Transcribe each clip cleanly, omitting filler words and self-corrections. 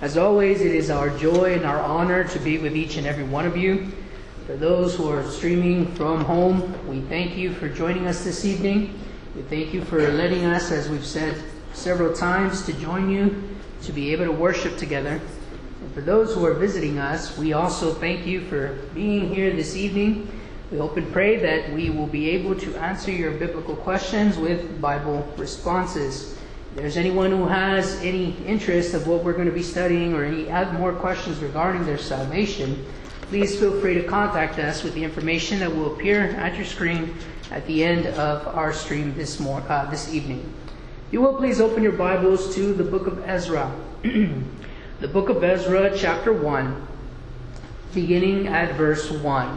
As always, it is our joy and our honor to be with each and every one of you. For those who are streaming from home, we thank you for joining us this evening. We thank you for letting us, as we've said several times, to join you, to be able to worship together. And for those who are visiting us, we also thank you for being here this evening. We hope and pray that we will be able to answer your biblical questions with Bible responses. If there's anyone who has any interest of what we're going to be studying or any more questions regarding their salvation, please feel free to contact us with the information that will appear at your screen at the end of our stream this evening. You will please open your Bibles to the book of Ezra. The book of Ezra, chapter 1, beginning at verse 1.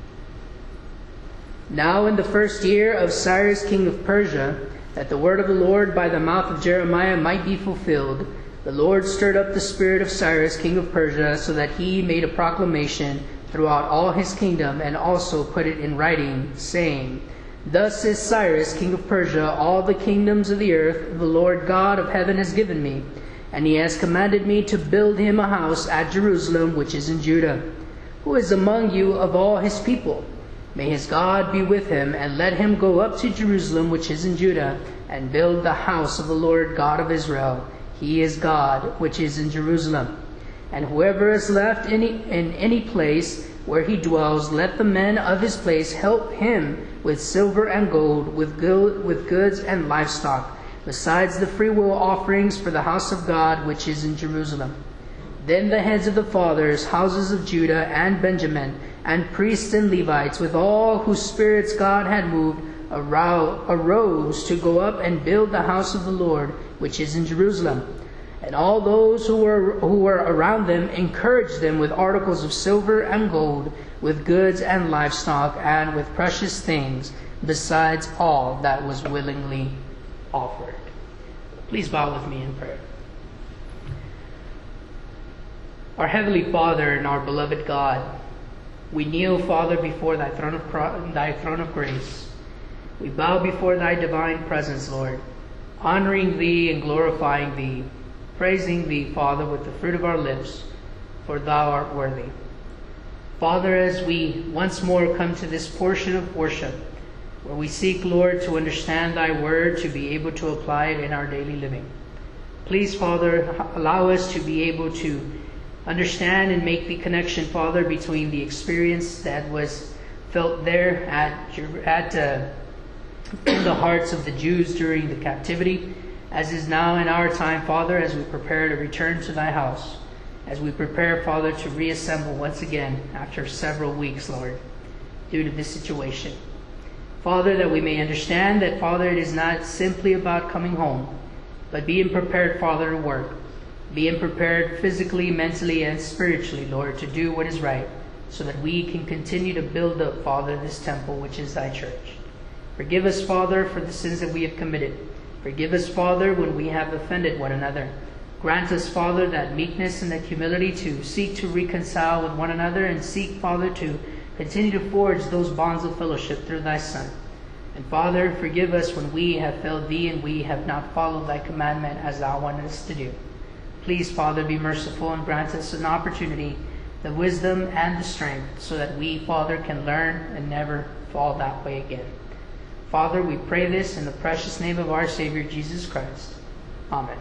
Now in the first year of Cyrus king of Persia, that the word of the Lord by the mouth of Jeremiah might be fulfilled, the Lord stirred up the spirit of Cyrus king of Persia, so that he made a proclamation throughout all his kingdom, and also put it in writing, saying, Thus says Cyrus king of Persia, all the kingdoms of the earth the Lord God of heaven has given me, and he has commanded me to build him a house at Jerusalem, which is in Judah. Who is among you of all his people? May his God be with him, and let him go up to Jerusalem, which is in Judah, and build the house of the Lord God of Israel. He is God, which is in Jerusalem. And whoever is left in any place where he dwells, let the men of his place help him with silver and gold, with goods and livestock, besides the freewill offerings for the house of God, which is in Jerusalem. Then the heads of the fathers, houses of Judah and Benjamin, and priests and Levites, with all whose spirits God had moved, arose to go up and build the house of the Lord, which is in Jerusalem. And all those who were around them encouraged them with articles of silver and gold, with goods and livestock, and with precious things, besides all that was willingly offered. Please bow with me in prayer. Our Heavenly Father and our beloved God, we kneel, Father, before thy throne of grace. We bow before thy divine presence, Lord, honoring thee and glorifying thee, praising thee, Father, with the fruit of our lips, for thou art worthy. Father, as we once more come to this portion of worship, where we seek, Lord, to understand thy word, to be able to apply it in our daily living, please, Father, allow us to be able to understand and make the connection, Father, between the experience that was felt there in the hearts of the Jews during the captivity, as is now in our time, Father, as we prepare to return to thy house, as we prepare, Father, to reassemble once again after several weeks, Lord, due to this situation. Father, that we may understand that, Father, it is not simply about coming home, but being prepared, Father, to work, being prepared physically, mentally, and spiritually, Lord, to do what is right, so that we can continue to build up, Father, this temple, which is thy church. Forgive us, Father, for the sins that we have committed. Forgive us, Father, when we have offended one another. Grant us, Father, that meekness and that humility to seek to reconcile with one another, and seek, Father, to continue to forge those bonds of fellowship through thy Son. And Father, forgive us when we have failed thee and we have not followed thy commandment as thou wanted us to do. Please, Father, be merciful and grant us an opportunity, the wisdom and the strength, so that we, Father, can learn and never fall that way again. Father, we pray this in the precious name of our Savior, Jesus Christ. Amen.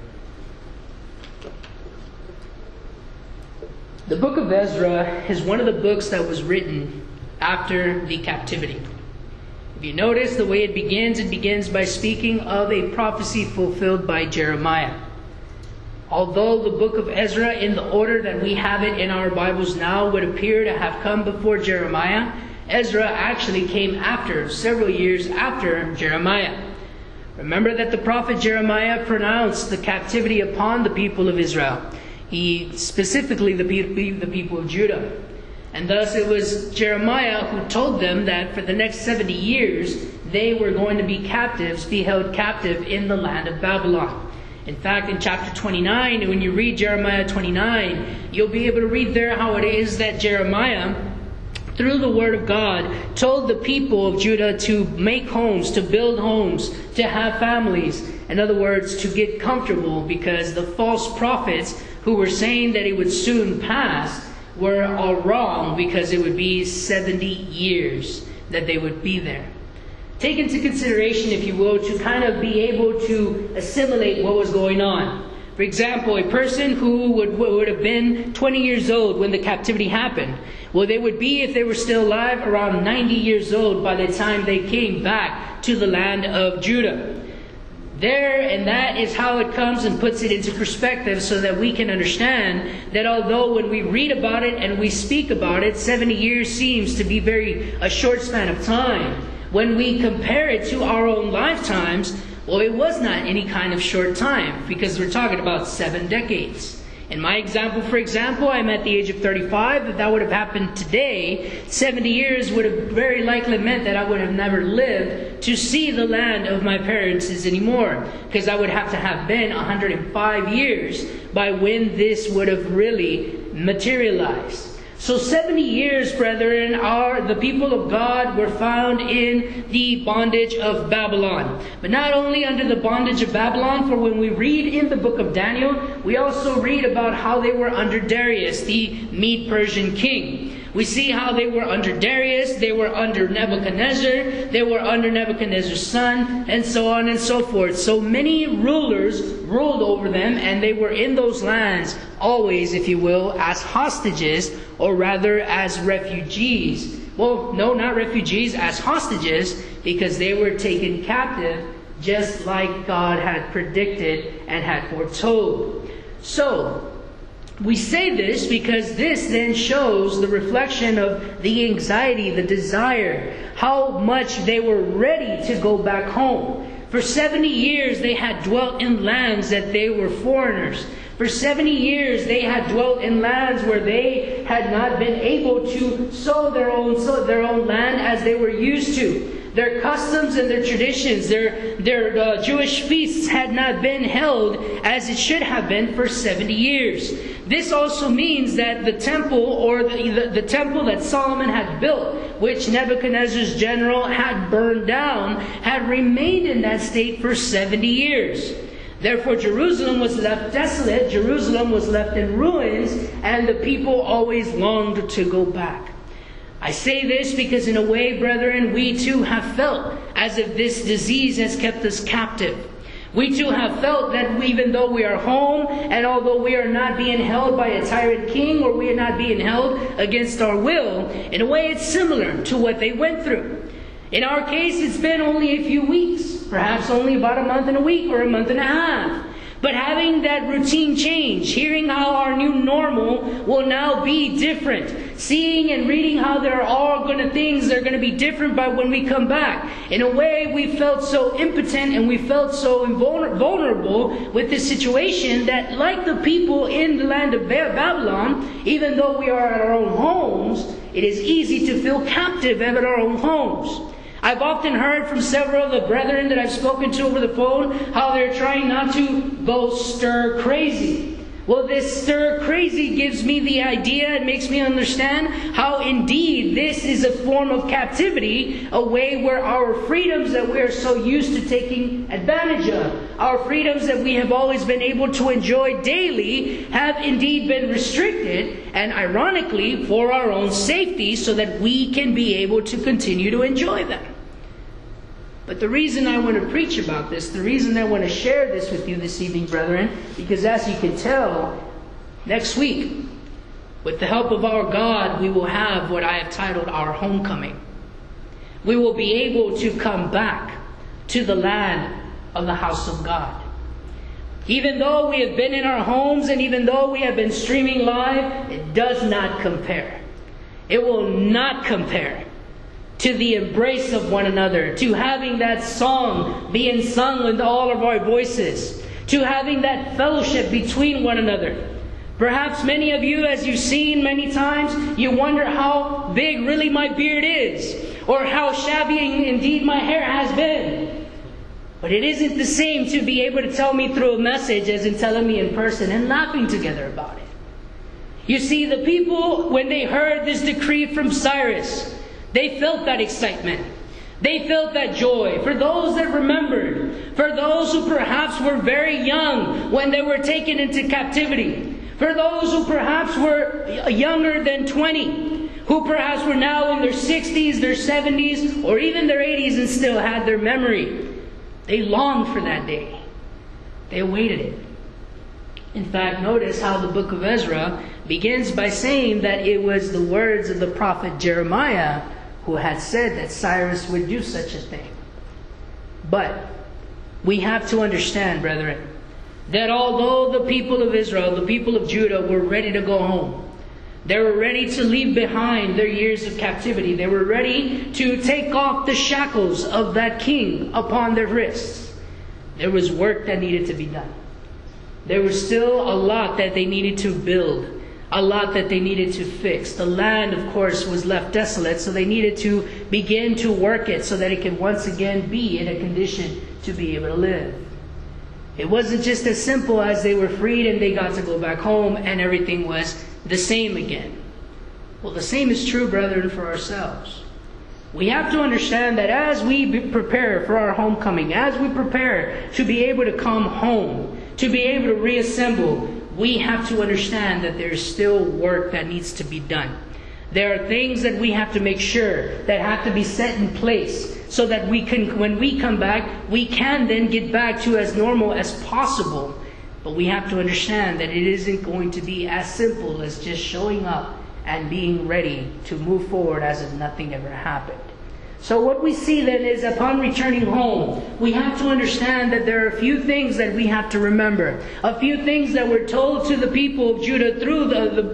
The book of Ezra is one of the books that was written after the captivity. If you notice the way it begins by speaking of a prophecy fulfilled by Jeremiah. Although the book of Ezra, in the order that we have it in our Bibles now, would appear to have come before Jeremiah, Ezra actually came several years after Jeremiah. Remember that the prophet Jeremiah pronounced the captivity upon the people of Israel. He specifically the people of Judah. And thus it was Jeremiah who told them that for the next 70 years they were going to be captives, be held captive in the land of Babylon. In fact, in chapter 29, when you read Jeremiah 29, you'll be able to read there how it is that Jeremiah, through the word of God, told the people of Judah to make homes, to build homes, to have families. In other words, to get comfortable, because the false prophets who were saying that it would soon pass were all wrong, because it would be 70 years that they would be there. Take into consideration, if you will, to kind of be able to assimilate what was going on. For example, a person who would have been 20 years old when the captivity happened, well, they would be, if they were still alive, around 90 years old by the time they came back to the land of Judah. And that is how it comes and puts it into perspective, so that we can understand that although when we read about it and we speak about it, 70 years seems to be a short span of time. When we compare it to our own lifetimes, well, it was not any kind of short time, because we're talking about 7 decades. In my example, for example, I'm at the age of 35. If that would have happened today, 70 years would have very likely meant that I would have never lived to see the land of my parents anymore, because I would have to have been 105 years by when this would have really materialized. So 70 years, brethren, the people of God were found in the bondage of Babylon. But not only under the bondage of Babylon, for when we read in the book of Daniel, we also read about how they were under Darius, the Mede-Persian king. We see how they were under Darius, they were under Nebuchadnezzar, they were under Nebuchadnezzar's son, and so on and so forth. So many rulers ruled over them, and they were in those lands always, if you will, as hostages, or rather as refugees. Well, no, not refugees, as hostages, because they were taken captive just like God had predicted and had foretold. So, we say this because this then shows the reflection of the anxiety, the desire, how much they were ready to go back home. For 70 years they had dwelt in lands that they were foreigners. For 70 years they had dwelt in lands where they had not been able to sow their own land as they were used to. Their customs and their traditions, their Jewish feasts had not been held as it should have been for 70 years. This also means that the temple, or the temple that Solomon had built, which Nebuchadnezzar's general had burned down, had remained in that state for 70 years. Therefore, Jerusalem was left desolate, Jerusalem was left in ruins, and the people always longed to go back. I say this because in a way, brethren, we too have felt as if this disease has kept us captive. We too have felt that even though we are home, and although we are not being held by a tyrant king, or we are not being held against our will, in a way it's similar to what they went through. In our case, it's been only a few weeks, perhaps only about a month and a week or a month and a half. But having that routine change, hearing how our new normal will now be different, seeing and reading how there are all things that are going to be different by when we come back. In a way, we felt so impotent and we felt so vulnerable with this situation that, like the people in the land of Babylon, even though we are at our own homes, it is easy to feel captive at our own homes. I've often heard from several of the brethren that I've spoken to over the phone how they're trying not to go stir crazy. Well, this stir crazy gives me the idea and makes me understand how indeed this is a form of captivity, a way where our freedoms that we are so used to taking advantage of, our freedoms that we have always been able to enjoy daily, have indeed been restricted, and ironically for our own safety, so that we can be able to continue to enjoy them. But the reason I want to preach about this, the reason I want to share this with you this evening, brethren, because as you can tell, next week, with the help of our God, we will have what I have titled our homecoming. We will be able to come back to the land of the house of God. Even though we have been in our homes and even though we have been streaming live, it does not compare. It will not compare to the embrace of one another, to having that song being sung with all of our voices, to having that fellowship between one another. Perhaps many of you, as you've seen many times, you wonder how big really my beard is, or how shabby indeed my hair has been. But it isn't the same to be able to tell me through a message as in telling me in person and laughing together about it. You see, the people, when they heard this decree from Cyrus, they felt that excitement. They felt that joy. For those that remembered, for those who perhaps were very young when they were taken into captivity, For those who perhaps were younger than 20, who perhaps were now in their 60s, their 70s, or even their 80s and still had their memory, they longed for that day. They awaited it. In fact, notice how the book of Ezra begins by saying that it was the words of the prophet Jeremiah who had said that Cyrus would do such a thing. But we have to understand, brethren, that although the people of Israel, the people of Judah, were ready to go home, they were ready to leave behind their years of captivity, they were ready to take off the shackles of that king upon their wrists, there was work that needed to be done. There was still a lot that they needed to build, a lot that they needed to fix. The land, of course, was left desolate, so they needed to begin to work it so that it could once again be in a condition to be able to live. It wasn't just as simple as they were freed and they got to go back home and everything was the same again. Well, the same is true, brethren, for ourselves. We have to understand that as we prepare for our homecoming, as we prepare to be able to come home, to be able to reassemble, we have to understand that there's still work that needs to be done. There are things that we have to make sure that have to be set in place so that we can, when we come back, we can then get back to as normal as possible. But we have to understand that it isn't going to be as simple as just showing up and being ready to move forward as if nothing ever happened. So what we see then is upon returning home, we have to understand that there are a few things that we have to remember. A few things that were told to the people of Judah through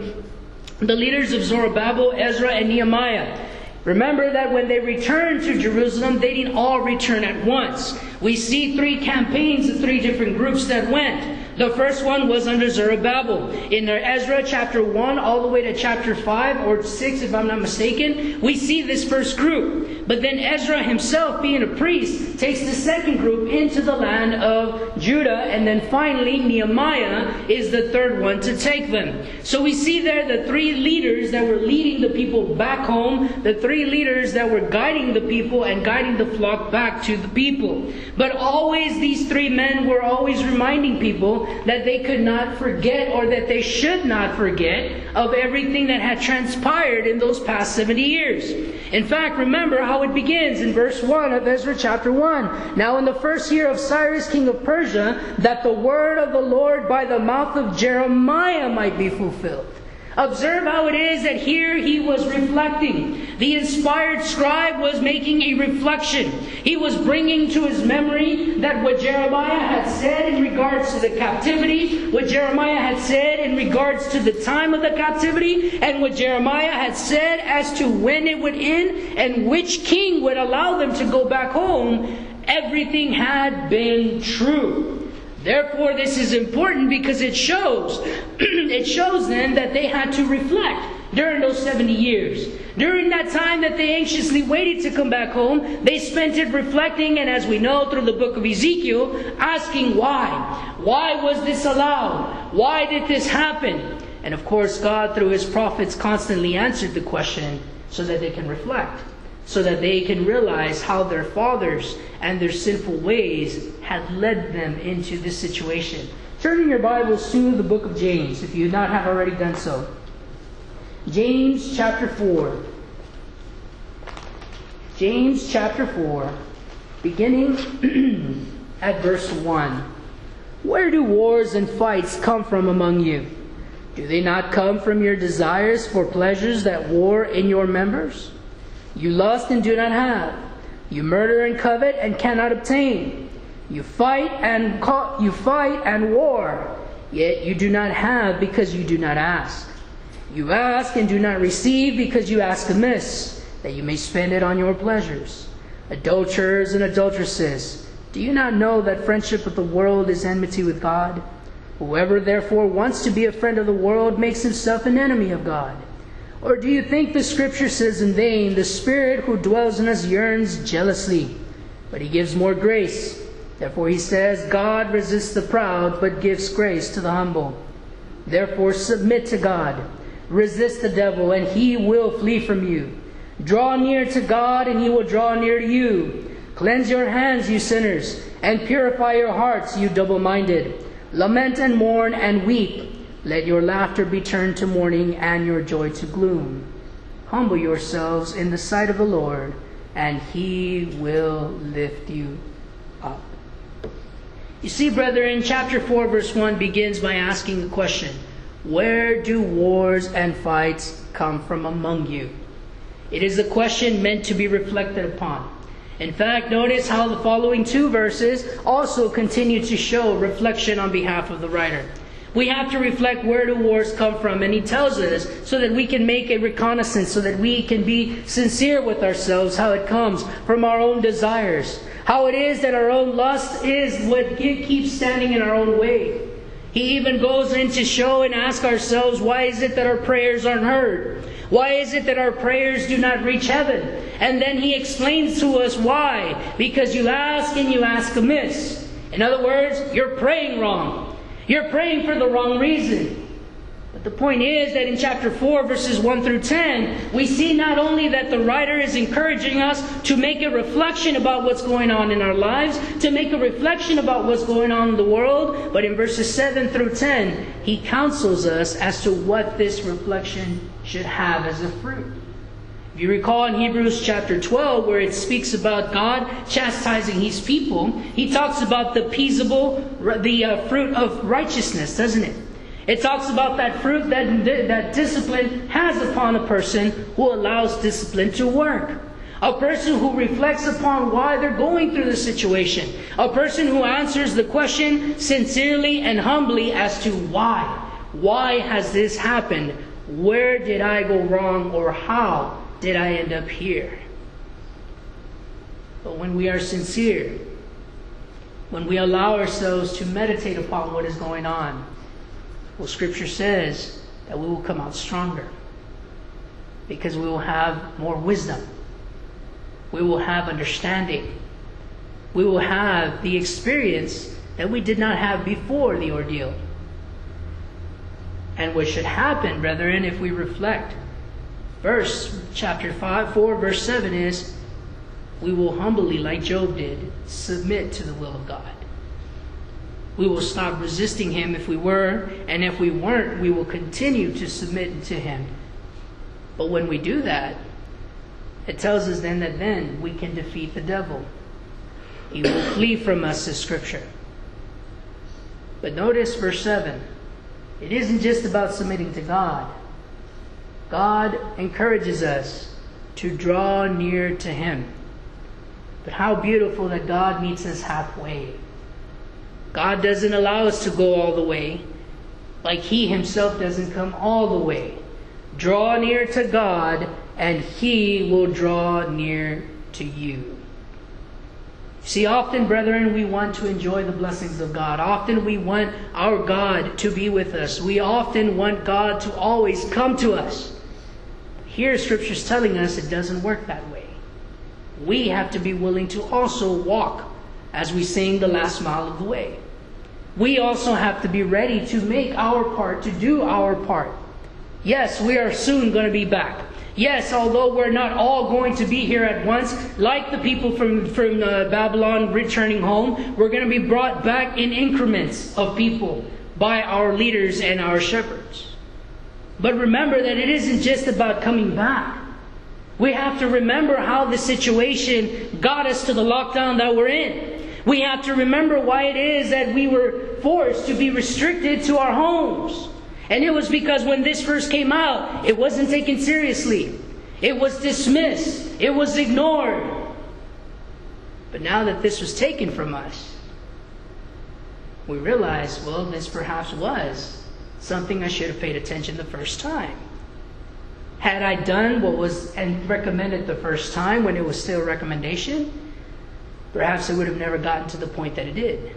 the leaders of Zerubbabel, Ezra, and Nehemiah. Remember that when they returned to Jerusalem, they didn't all return at once. We see 3 campaigns of 3 different groups that went. The first one was under Zerubbabel. In Ezra chapter 1 all the way to chapter 5 or 6, if I'm not mistaken, we see this first group. But then Ezra himself, being a priest, takes the second group into the land of Judah. And then finally, Nehemiah is the third one to take them. So we see there the 3 leaders that were leading the people back home, the 3 leaders that were guiding the people and guiding the flock back to the people. But always these 3 men were always reminding people that they could not forget, or that they should not forget, of everything that had transpired in those past 70 years. In fact, remember how it begins in verse 1 of Ezra chapter 1. Now in the first year of Cyrus king of Persia, that the word of the Lord by the mouth of Jeremiah might be fulfilled. Observe how it is that here he was reflecting. The inspired scribe was making a reflection. He was bringing to his memory that what Jeremiah had said in regards to the captivity, what Jeremiah had said in regards to the time of the captivity, and what Jeremiah had said as to when it would end and which king would allow them to go back home. Everything had been true. Therefore, this is important because it shows then that they had to reflect during those 70 years. During that time that they anxiously waited to come back home, they spent it reflecting, and as we know through the book of Ezekiel, asking why. Why was this allowed? Why did this happen? And of course, God through His prophets constantly answered the question so that they can reflect, so that they can realize how their fathers and their sinful ways had led them into this situation. Turn in your Bibles to the book of James, if you not have already done so. James chapter 4. James chapter 4, beginning at verse 1. Where do wars and fights come from among you? Do they not come from your desires for pleasures that war in your members? You lust and do not have. You murder and covet and cannot obtain. You fight and war, yet you do not have because you do not ask. You ask and do not receive because you ask amiss, that you may spend it on your pleasures. Adulterers and adulteresses, do you not know that friendship with the world is enmity with God? Whoever therefore wants to be a friend of the world makes himself an enemy of God. Or do you think the Scripture says in vain, the Spirit who dwells in us yearns jealously, but He gives more grace? Therefore He says, God resists the proud, but gives grace to the humble. Therefore submit to God. Resist the devil, and he will flee from you. Draw near to God, and He will draw near to you. Cleanse your hands, you sinners, and purify your hearts, you double-minded. Lament and mourn and weep. Let your laughter be turned to mourning and your joy to gloom. Humble yourselves in the sight of the Lord, and He will lift you up. You see, brethren, chapter 4, verse 1 begins by asking the question, where do wars and fights come from among you? It is a question meant to be reflected upon. In fact, notice how the following 2 verses also continue to show reflection on behalf of the writer. We have to reflect where do wars come from, and he tells us so that we can make a reconnaissance, so that we can be sincere with ourselves, how it comes from our own desires, how it is that our own lust is what keeps standing in our own way. He even goes in to show and ask ourselves, why is it that our prayers aren't heard? Why is it that our prayers do not reach heaven? And then he explains to us why. Because you ask and you ask amiss. In other words, you're praying wrong. You're praying for the wrong reason. But the point is that in chapter 4, verses 1 through 10, we see not only that the writer is encouraging us to make a reflection about what's going on in our lives, to make a reflection about what's going on in the world, but in verses 7 through 10, he counsels us as to what this reflection should have as a fruit. If you recall in Hebrews chapter 12, where it speaks about God chastising His people, He talks about the fruit of righteousness, doesn't it? It talks about that fruit that discipline has upon a person who allows discipline to work. A person who reflects upon why they're going through the situation. A person who answers the question sincerely and humbly as to why. Why has this happened? Where did I go wrong, or how did I end up here? But when we are sincere, when we allow ourselves to meditate upon what is going on, well, Scripture says that we will come out stronger, because we will have more wisdom. We will have understanding. We will have the experience that we did not have before the ordeal. And what should happen, brethren, if we reflect, chapter 4, verse 7 is, we will humbly, like Job did, submit to the will of God. We will stop resisting Him if we were, and if we weren't, we will continue to submit to Him. But when we do that, it tells us then that then we can defeat the devil. He will flee from us, says Scripture. But notice verse 7. It isn't just about submitting to God. God encourages us to draw near to Him. But how beautiful that God meets us halfway. God doesn't allow us to go all the way, like He Himself doesn't come all the way. Draw near to God, and He will draw near to you. See, often, brethren, we want to enjoy the blessings of God. Often we want our God to be with us. We often want God to always come to us. Here, Scripture is telling us it doesn't work that way. We have to be willing to also walk as we sing the last mile of the way. We also have to be ready to make our part, to do our part. Yes, we are soon going to be back. Yes, although we're not all going to be here at once, like the people from Babylon returning home, we're going to be brought back in increments of people by our leaders and our shepherds. But remember that it isn't just about coming back. We have to remember how the situation got us to the lockdown that we're in. We have to remember why it is that we were forced to be restricted to our homes. And it was because when this first came out, it wasn't taken seriously. It was dismissed. It was ignored. But now that this was taken from us, we realize, well, this perhaps was something I should have paid attention the first time. Had I done what was recommended the first time when it was still a recommendation, perhaps it would have never gotten to the point that it did.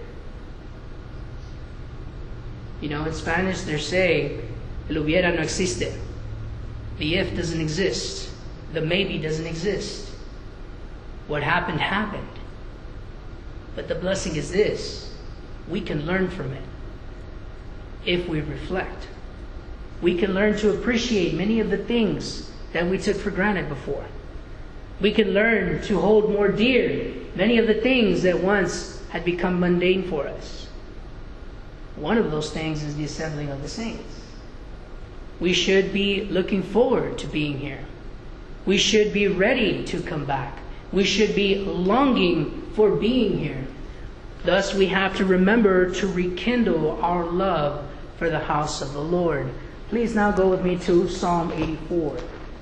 You know, in Spanish they say, el hubiera no existe. The if doesn't exist. The maybe doesn't exist. What happened, happened. But the blessing is this. We can learn from it if we reflect. We can learn to appreciate many of the things that we took for granted before. We can learn to hold more dear many of the things that once had become mundane for us. one of those things is the assembling of the saints. We should be looking forward to being here. We should be ready to come back. We should be longing for being here. Thus, we have to remember to rekindle our love for the house of the Lord. Please now go with me to Psalm 84.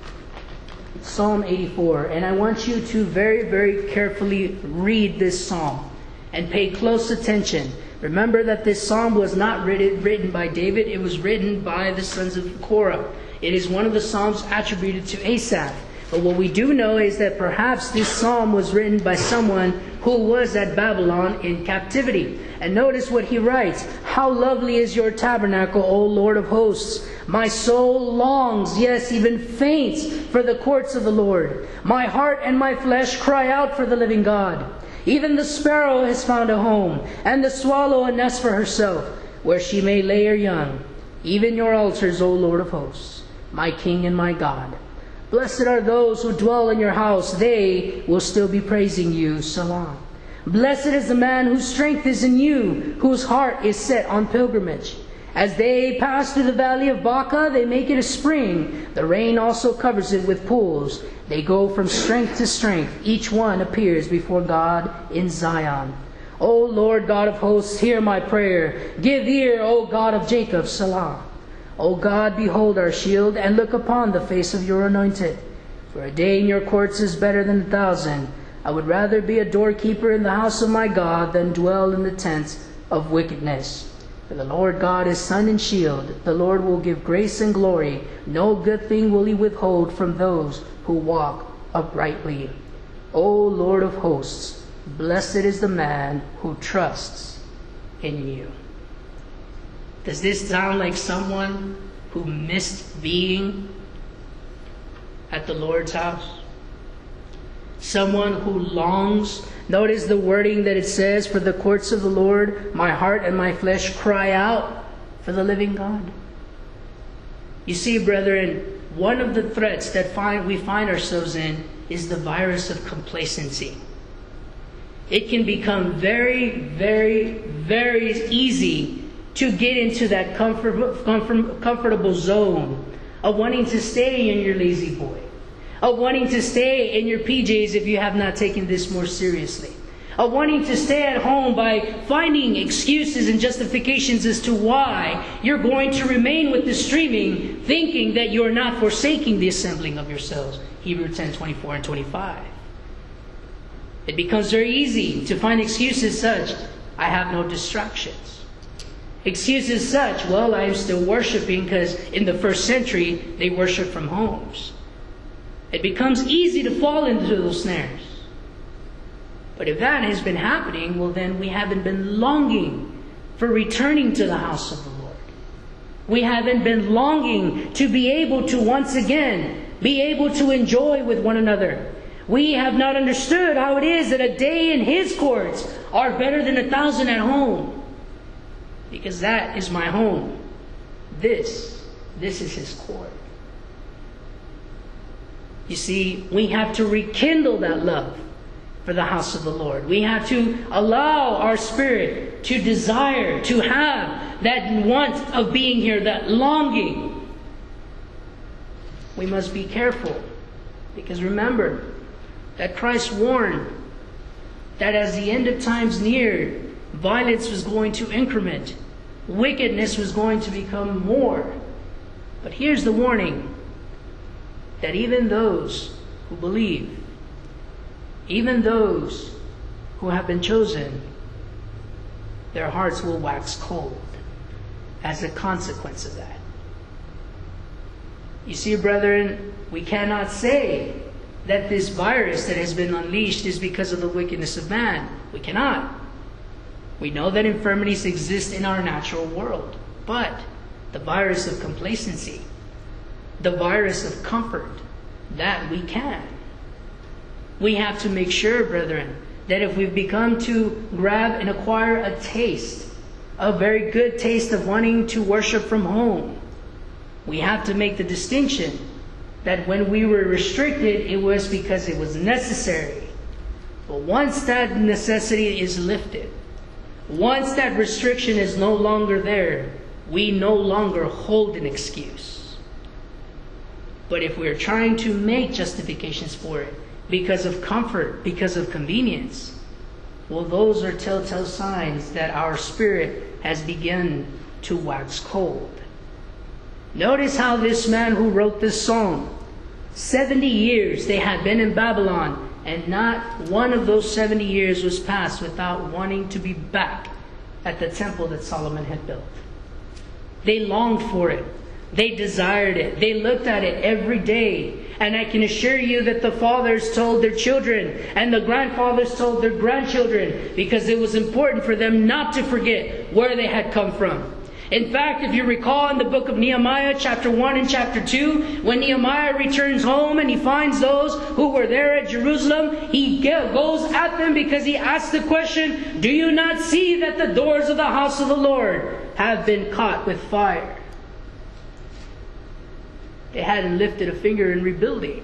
Psalm 84. And I want you to very, very carefully read this psalm and pay close attention. Remember that this psalm was not written by David. It was written by the sons of Korah. It is one of the psalms attributed to Asaph. But what we do know is that perhaps this psalm was written by someone who was at Babylon in captivity. And notice what he writes. How lovely is your tabernacle, O Lord of hosts. My soul longs, yes, even faints, for the courts of the Lord. My heart and my flesh cry out for the living God. Even the sparrow has found a home, and the swallow a nest for herself, where she may lay her young. Even your altars, O Lord of hosts, my King and my God. Blessed are those who dwell in your house. They will still be praising you. Salah. Blessed is the man whose strength is in you, whose heart is set on pilgrimage. As they pass through the valley of Baca, they make it a spring. The rain also covers it with pools. They go from strength to strength. Each one appears before God in Zion. O Lord God of hosts, hear my prayer. Give ear, O God of Jacob. Salah. O God, behold our shield, and look upon the face of your anointed. For a day in your courts is better than 1,000. I would rather be a doorkeeper in the house of my God than dwell in the tents of wickedness. For the Lord God is sun and shield. The Lord will give grace and glory. No good thing will he withhold from those who walk uprightly. O Lord of hosts, blessed is the man who trusts in you. Does this sound like someone who missed being at the Lord's house? Someone who longs. Notice the wording that it says, for the courts of the Lord, my heart and my flesh cry out for the living God. You see, brethren, one of the threats that we find ourselves in is the virus of complacency. It can become very, very, very easy to get into that comfortable zone of wanting to stay in your lazy boy, of wanting to stay in your PJs if you have not taken this more seriously, of wanting to stay at home by finding excuses and justifications as to why you're going to remain with the streaming, thinking that you're not forsaking the assembling of yourselves. Hebrews 10:24 and 25. It becomes very easy to find excuses such, I have no distractions. Excuses such, well, I am still worshiping because in the first century they worshiped from homes. It becomes easy to fall into those snares. But if that has been happening, well, then we haven't been longing for returning to the house of the Lord. We haven't been longing to be able to once again be able to enjoy with one another. We have not understood how it is that a day in His courts are better than 1,000 at home. Because that is my home. This is His court. You see, we have to rekindle that love for the house of the Lord. We have to allow our spirit to desire, to have that want of being here, that longing. We must be careful. Because remember that Christ warned that as the end of times neared, violence was going to increment. Wickedness was going to become more. But here's the warning, that even those who believe, even those who have been chosen, their hearts will wax cold as a consequence of that. You see, brethren, we cannot say that this virus that has been unleashed is because of the wickedness of man. We cannot. We know that infirmities exist in our natural world, but the virus of complacency, the virus of comfort, that we can. We have to make sure, brethren, that if we've begun to grab and acquire a taste, a very good taste of wanting to worship from home, we have to make the distinction that when we were restricted, it was because it was necessary. But once that necessity is lifted, Once that restriction is no longer there, we no longer hold an excuse. But if we're trying to make justifications for it because of comfort, because of convenience, well, those are telltale signs that our spirit has begun to wax cold. Notice how this man who wrote this psalm, 70 years they had been in Babylon, and not one of those 70 years was passed without wanting to be back at the temple that Solomon had built. They longed for it. They desired it. They looked at it every day. And I can assure you that the fathers told their children and the grandfathers told their grandchildren, because it was important for them not to forget where they had come from. In fact, if you recall in the book of Nehemiah, chapter 1 and chapter 2, when Nehemiah returns home and he finds those who were there at Jerusalem, he goes at them because he asks the question, do you not see that the doors of the house of the Lord have been caught with fire? They hadn't lifted a finger in rebuilding.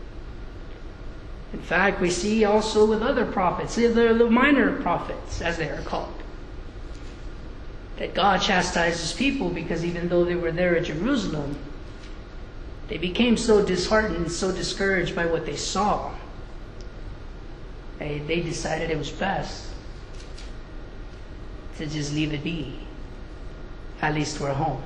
In fact, we see also with other prophets, the minor prophets, as they are called, that God chastises people because even though they were there at Jerusalem, they became so disheartened and so discouraged by what they saw. They decided it was best to just leave it be. At least we're home.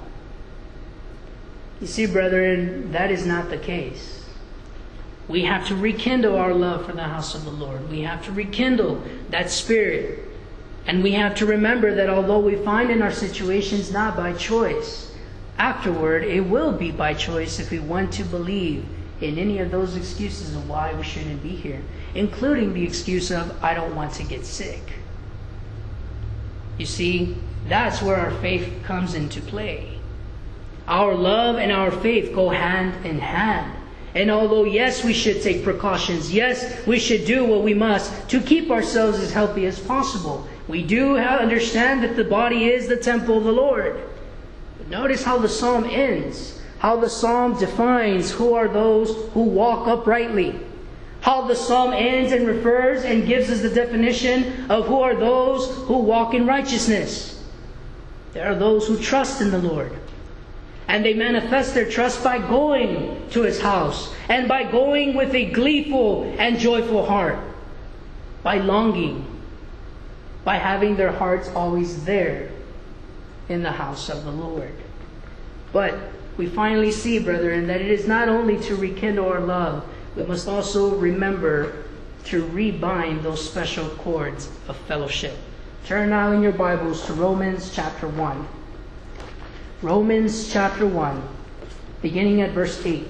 You see, brethren, that is not the case. We have to rekindle our love for the house of the Lord. We have to rekindle that spirit. And we have to remember that although we find in our situations not by choice, afterward it will be by choice if we want to believe in any of those excuses of why we shouldn't be here, including the excuse of, I don't want to get sick. You see, that's where our faith comes into play. Our love and our faith go hand in hand. And although, yes, we should take precautions, yes, we should do what we must to keep ourselves as healthy as possible, we do understand that the body is the temple of the Lord. But notice how the psalm ends, how the psalm defines who are those who walk uprightly. How the psalm ends and refers and gives us the definition of who are those who walk in righteousness. There are those who trust in the Lord. And they manifest their trust by going to His house and by going with a gleeful and joyful heart, by longing, by having their hearts always there in the house of the Lord. But we finally see, brethren, that it is not only to rekindle our love, we must also remember to rebind those special cords of fellowship. Turn now in your Bibles to Romans chapter 1. Romans chapter 1, beginning at verse 8.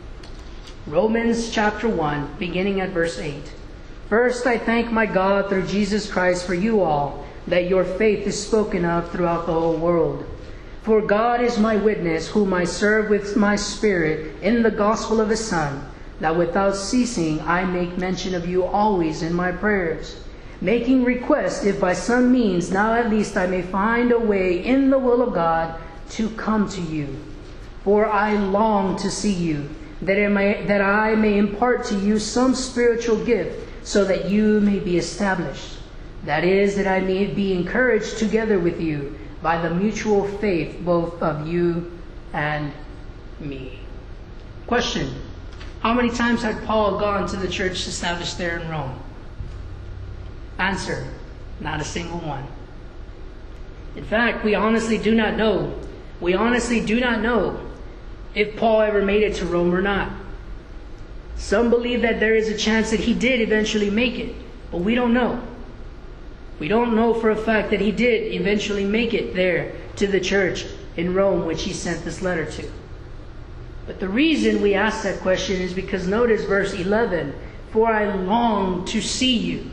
Romans chapter 1, beginning at verse 8. First, I thank my God through Jesus Christ for you all, that your faith is spoken of throughout the whole world. For God is my witness, whom I serve with my spirit in the gospel of His Son, that without ceasing I make mention of you always in my prayers, making request, if by some means now at least I may find a way in the will of God to come to you. For I long to see you, that I may impart to you some spiritual gift, so that you may be established. That is, that I may be encouraged together with you by the mutual faith both of you and me. Question: how many times had Paul gone to the church established there in Rome? Answer: not a single one. In fact, we honestly do not know. We honestly do not know if Paul ever made it to Rome or not. Some believe that there is a chance that he did eventually make it, but we don't know. We don't know for a fact that he did eventually make it there to the church in Rome, which he sent this letter to. But the reason we ask that question is because notice verse 11, for I long to see you.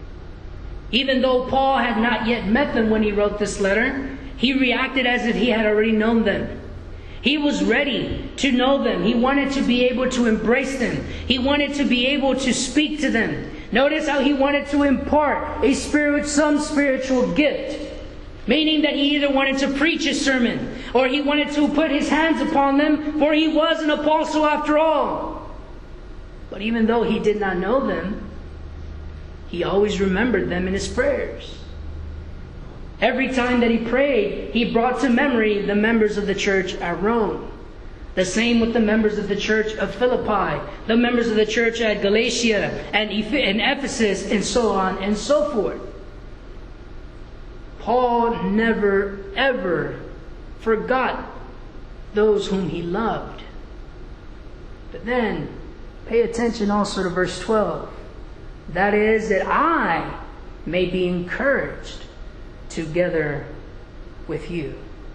Even though Paul had not yet met them when he wrote this letter, he reacted as if he had already known them. He was ready to know them. He wanted to be able to embrace them. He wanted to be able to speak to them. Notice how he wanted to impart some spiritual gift. Meaning that he either wanted to preach a sermon or he wanted to put his hands upon them, for he was an apostle after all. But even though he did not know them, he always remembered them in his prayers. Every time that he prayed, he brought to memory the members of the church at Rome. The same with the members of the church of Philippi, the members of the church at Galatia and Ephesus, and so on and so forth. Paul never, ever forgot those whom he loved. But then, pay attention also to verse 12. That is, that I may be encouraged together with you.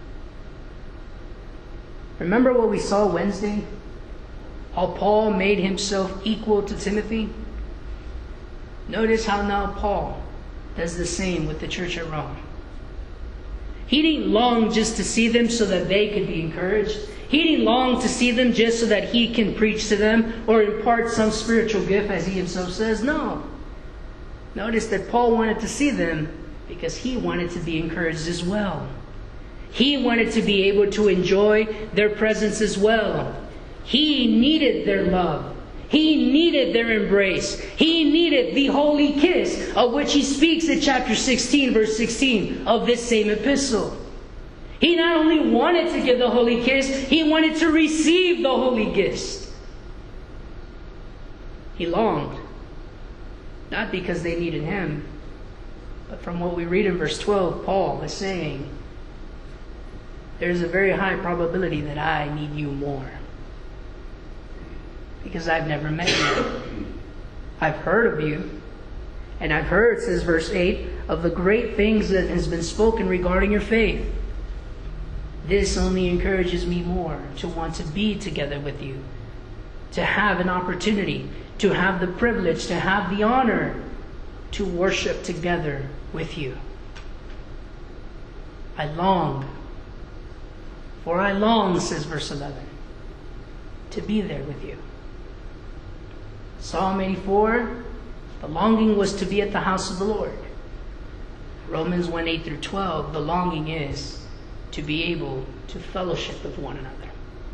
Remember what we saw Wednesday? How Paul made himself equal to Timothy? Notice how now Paul does the same with the church at Rome. He didn't long just to see them so that they could be encouraged. He didn't long to see them just so that he can preach to them or impart some spiritual gift, as he himself says. No. Notice that Paul wanted to see them because he wanted to be encouraged as well. He wanted to be able to enjoy their presence as well. He needed their love. He needed their embrace. He needed the holy kiss of which he speaks in chapter 16, verse 16 of this same epistle. He not only wanted to give the holy kiss, he wanted to receive the holy kiss. He longed, not because they needed him, but from what we read in verse 12, Paul is saying, there's a very high probability that I need you more. Because I've never met you. I've heard of you. And I've heard, says verse 8, of the great things that has been spoken regarding your faith. This only encourages me more to want to be together with you. To have an opportunity, to have the privilege, to have the honor to worship together with you. I long, for I long, says verse 11, to be there with you. Psalm 84, the longing was to be at the house of the Lord. Romans 1, 8 through 12, the longing is to be able to fellowship with one another.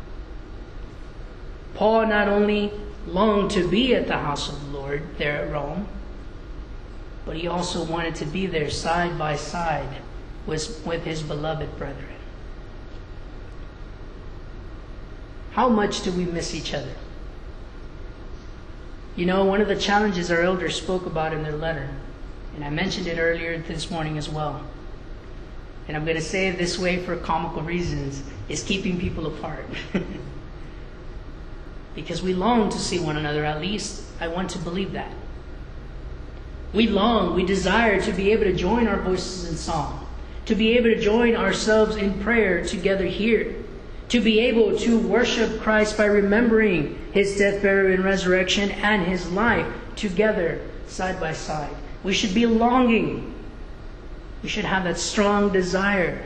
Paul not only longed to be at the house of the Lord there at Rome, but he also wanted to be there side by side with his beloved brethren. How much do we miss each other? You know, one of the challenges our elders spoke about in their letter, and I mentioned it earlier this morning as well, and I'm going to say it this way for comical reasons, is keeping people apart. Because we long to see one another, at least I want to believe that. We long, we desire to be able to join our voices in song, to be able to join ourselves in prayer together here, to be able to worship Christ by remembering his death, burial, and resurrection and his life together, side by side. We should be longing. We should have that strong desire.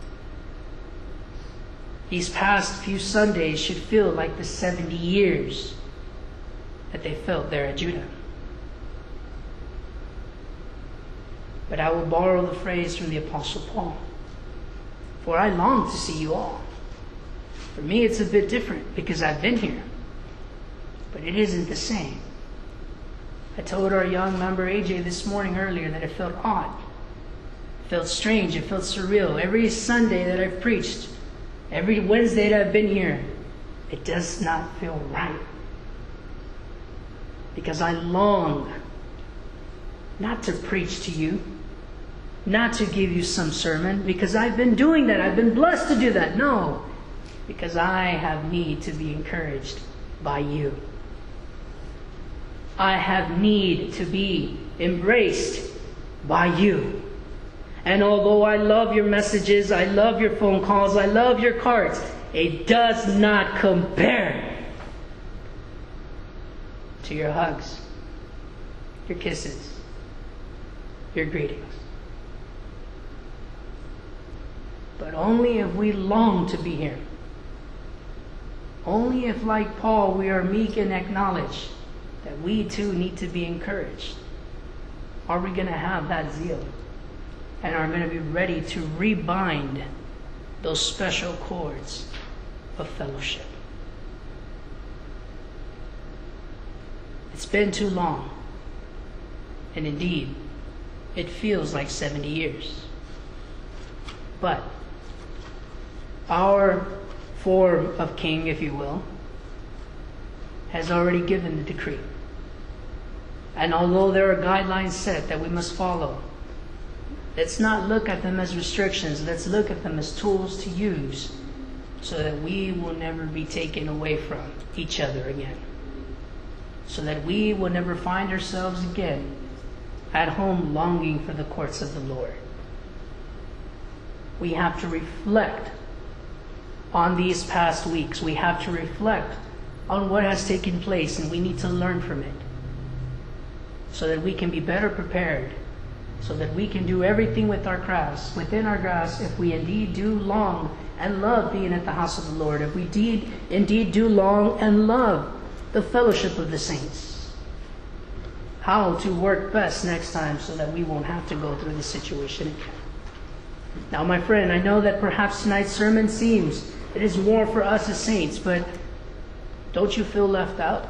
These past few Sundays should feel like the 70 years that they felt there at Judah. But I will borrow the phrase from the Apostle Paul. For I long to see you all. For me, it's a bit different because I've been here. But it isn't the same. I told our young member AJ this morning earlier that it felt odd. It felt strange. It felt surreal. Every Sunday that I've preached, every Wednesday that I've been here, it does not feel right. Because I long not to preach to you, not to give you some sermon, because I've been doing that. I've been blessed to do that. No. Because I have need to be encouraged by you. I have need to be embraced by you. And although I love your messages, I love your phone calls, I love your cards, it does not compare to your hugs, your kisses, your greetings. But only if we long to be here. Only if, like Paul, we are meek and acknowledge that we too need to be encouraged, are we going to have that zeal and are going to be ready to rebind those special cords of fellowship. It's been too long, and indeed, it feels like 70 years. But our form of king, if you will, has already given the decree. And although there are guidelines set that we must follow, let's not look at them as restrictions. Let's look at them as tools to use so that we will never be taken away from each other again. So that we will never find ourselves again at home longing for the courts of the Lord. We have to reflect on these past weeks. We have to reflect on what has taken place, and we need to learn from it so that we can be better prepared, so that we can do everything within our grasp, if we indeed do long and love being at the house of the Lord, if we indeed do long and love the fellowship of the saints. How to work best next time so that we won't have to go through this situation again. Now, my friend, I know that perhaps tonight's sermon seems it is more for us as saints, but don't you feel left out?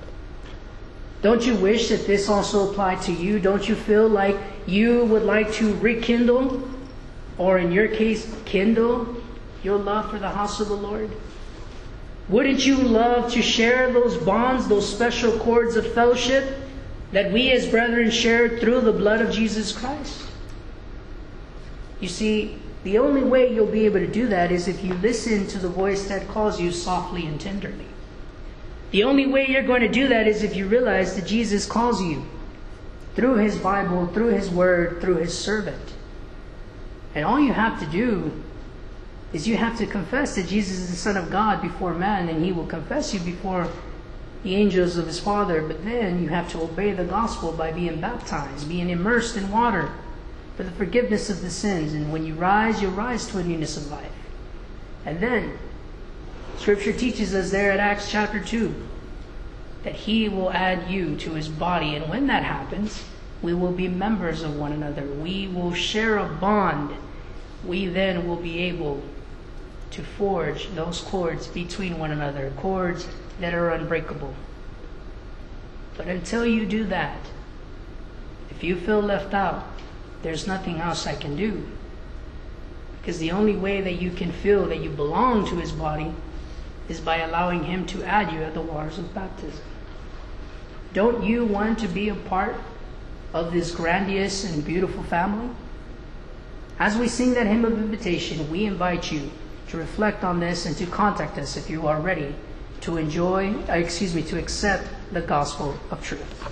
Don't you wish that this also applied to you? Don't you feel like you would like to rekindle, or in your case, kindle your love for the house of the Lord? Wouldn't you love to share those bonds, those special cords of fellowship that we as brethren shared through the blood of Jesus Christ? You see, the only way you'll be able to do that is if you listen to the voice that calls you softly and tenderly. The only way you're going to do that is if you realize that Jesus calls you through His Bible, through His Word, through His servant. And all you have to do is you have to confess that Jesus is the Son of God before man, and He will confess you before the angels of His Father. But then you have to obey the gospel by being baptized, being immersed in water for the forgiveness of the sins. And when you rise, you'll rise to a newness of life. And then Scripture teaches us there at Acts chapter 2 that He will add you to His body. And when that happens, we will be members of one another. We will share a bond. We then will be able to forge those cords between one another, cords that are unbreakable. But until you do that, if you feel left out, there's nothing else I can do. Because the only way that you can feel that you belong to His body is by allowing Him to add you at the waters of baptism. Don't you want to be a part of this grandiose and beautiful family? As we sing that hymn of invitation, we invite you to reflect on this and to contact us if you are ready to to accept the gospel of truth.